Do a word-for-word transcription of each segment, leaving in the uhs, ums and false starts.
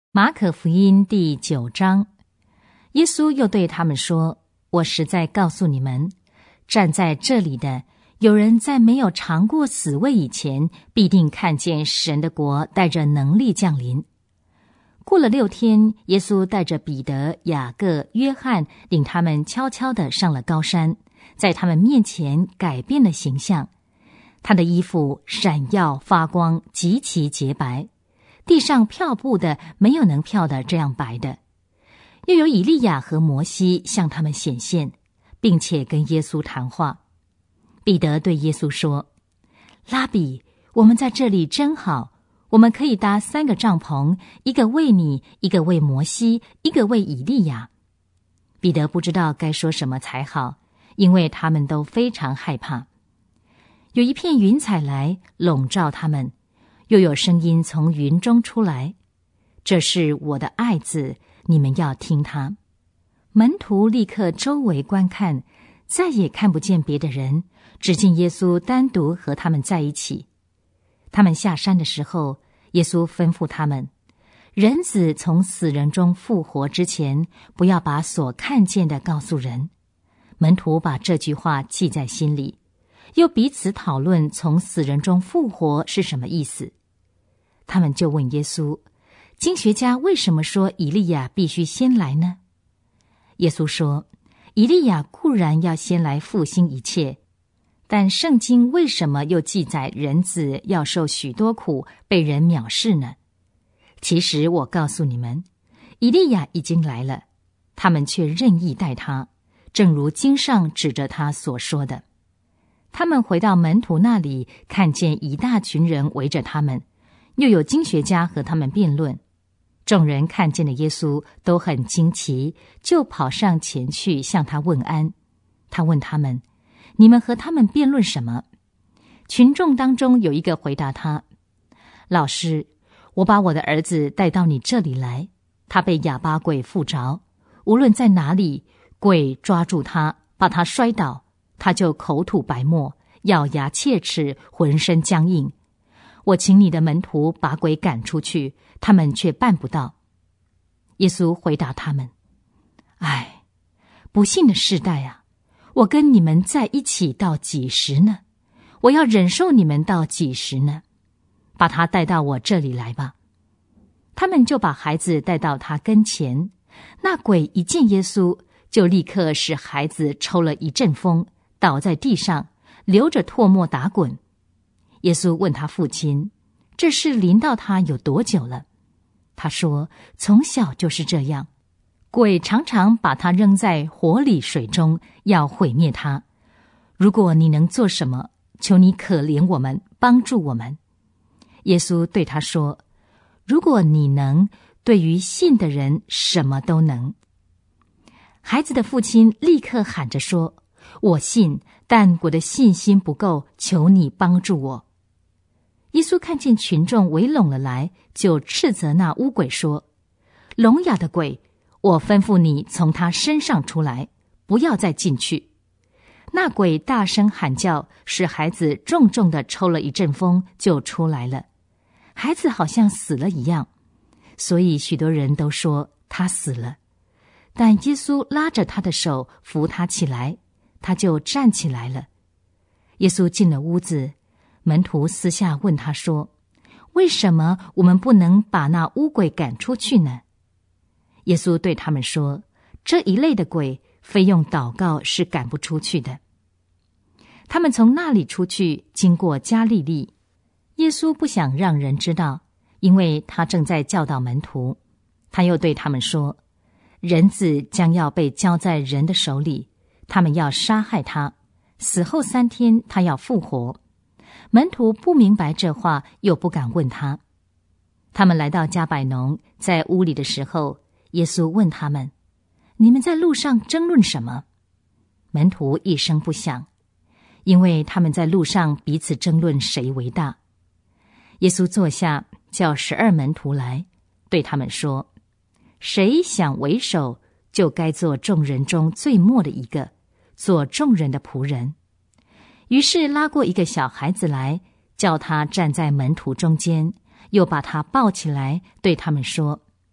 马可福音第九章，耶稣又对他们说：我实在告诉你们，站在这里的有人在没有尝过死味以前，必定看见神的国带着能力降临。过了六天，耶稣带着彼得、雅各、约翰，领他们悄悄地上了高山，在他们面前改变了形象。他的衣服闪耀发光，极其洁白，地上漂布的没有能漂得这样白的。又有以利亚和摩西向他们显现，并且跟耶稣谈话。彼得对耶稣说：拉比，我们在这里真好，我们可以搭三个帐篷，一个为你，一个为摩西，一个为以利亚。彼得不知道该说什么才好，因为他们都非常害怕。有一片云彩来笼罩他们，又有声音从云中出来：这是我的爱子，你们要听他。门徒立刻周围观看，再也看不见别的人，只见耶稣单独和他们在一起。他们下山的时候，耶稣吩咐他们：人子从死人中复活之前，不要把所看见的告诉人。门徒把这句话记在心里，又彼此讨论从死人中复活是什么意思。他们就问耶稣：经学家为什么说以利亚必须先来呢？耶稣说：以利亚固然要先来复兴一切，但圣经为什么又记载人子要受许多苦，被人藐视呢？其实我告诉你们，以利亚已经来了，他们却任意待他，正如经上指着他所说的。他们回到门徒那里，看见一大群人围着他们，又有经学家和他们辩论。众人看见了耶稣，都很惊奇，就跑上前去向他问安。他问他们：你们和他们辩论什么？群众当中有一个回答他：老师，我把我的儿子带到你这里来，他被哑巴鬼附着，无论在哪里，鬼抓住他，把他摔倒，他就口吐白沫，咬牙切齿，浑身僵硬。我请你的门徒把鬼赶出去，他们却办不到。耶稣回答他们：唉，不幸的世代啊，我跟你们在一起到几时呢？我要忍受你们到几时呢？把他带到我这里来吧。他们就把孩子带到他跟前。那鬼一见耶稣，就立刻使孩子抽了一阵风，倒在地上，流着唾沫打滚。耶稣问他父亲：这事临到他有多久了？他说：从小就是这样，鬼常常把他扔在火里水中，要毁灭他。如果你能做什么，求你可怜我们，帮助我们。耶稣对他说：如果你能，对于信的人什么都能。孩子的父亲立刻喊着说：我信，但我的信心不够，求你帮助我。耶稣看见群众围拢了来，就斥责那污鬼说：聋哑的鬼，我吩咐你从他身上出来，不要再进去。那鬼大声喊叫，使孩子重重地抽了一阵风，就出来了。孩子好像死了一样，所以许多人都说他死了。但耶稣拉着他的手扶他起来，他就站起来了。耶稣进了屋子，门徒私下问他说：为什么我们不能把那污鬼赶出去呢？耶稣对他们说：这一类的鬼，非用祷告是赶不出去的。他们从那里出去，经过加利利。耶稣不想让人知道，因为他正在教导门徒。他又对他们说：人子将要被交在人的手里，他们要杀害他，死后三天他要复活。门徒不明白这话，又不敢问他。他们来到加百农，在屋里的时候，耶稣问他们：你们在路上争论什么？门徒一声不响，因为他们在路上彼此争论谁为大。耶稣坐下，叫十二门徒来，对他们说：谁想为首，就该做众人中最末的一个，做众人的仆人。于是拉过一个小孩子来，叫他站在门徒中间，又把他抱起来，对他们说：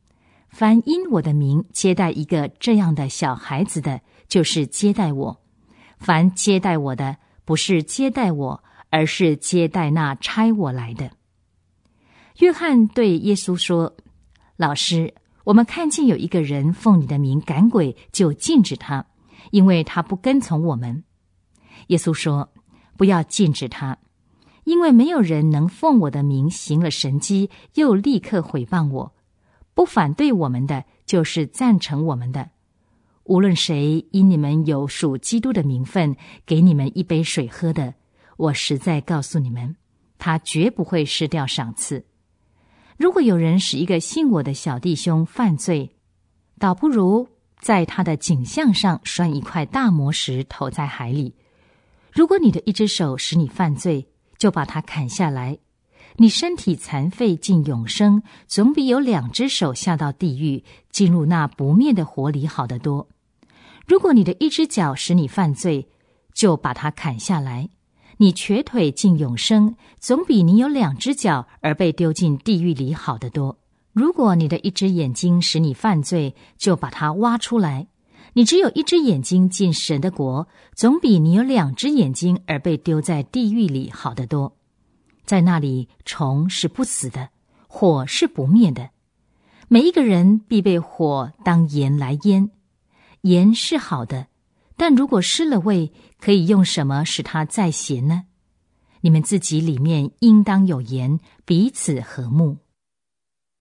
凡因我的名接待一个这样的小孩子的，就是接待我。凡接待我的，不是接待我，而是接待那差我来的。约翰对耶稣说：老师，我们看见有一个人奉你的名赶鬼，就禁止他，因为他不跟从我们。耶稣说：不要禁止他，因为没有人能奉我的名行了神迹，又立刻毁谤我。不反对我们的，就是赞成我们的。无论谁因你们有属基督的名分，给你们一杯水喝的，我实在告诉你们，他绝不会失掉赏赐。如果有人使一个信我的小弟兄犯罪，倒不如在他的颈项上拴一块大磨石，投在海里。如果你的一只手使你犯罪，就把它砍下来。你身体残废进永生，总比有两只手下到地狱，进入那不灭的火里好得多。如果你的一只脚使你犯罪，就把它砍下来。你瘸腿进永生，总比你有两只脚而被丢进地狱里好得多。如果你的一只眼睛使你犯罪，就把它挖出来。你只有一只眼睛进神的国，总比你有两只眼睛而被丢在地狱里好得多。在那里，虫是不死的，火是不灭的。每一个人必被火当盐来腌。盐是好的，但如果失了味，可以用什么使它再咸呢？你们自己里面应当有盐，彼此和睦。